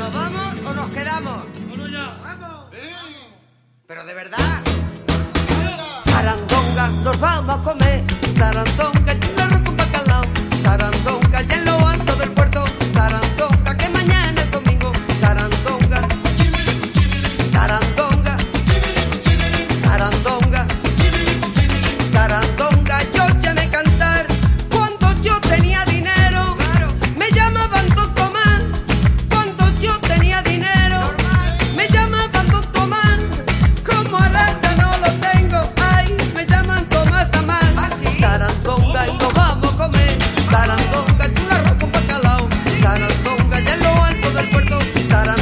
¿Nos vamos o nos quedamos? ¡Vámonos ya! ¡Vamos! ¡Ven! Pero de verdad. Sarandonga, nos vamos a comer. Sarandonga, y un arroz con bacalao. Sarandonga, ya en lo alto del puerto. Sarandonga, que mañana es domingo. Sarandonga, sarandonga, sarandonga, sarandonga. Yo llamé a cantar cuando yo tenía dinero. Claro. Me llamaban Don Tomás cuando yo tenía dinero. Normal. Me llamaban Don Tomás, como ahora ya no lo tengo. Ay, me llaman Tomás Tamás. ¿Ah, sí? Sarandonga y nos vamos a comer. Sarandonga y un arroz con bacalao. Sarandonga ya en lo alto del puerto. Sarandonga.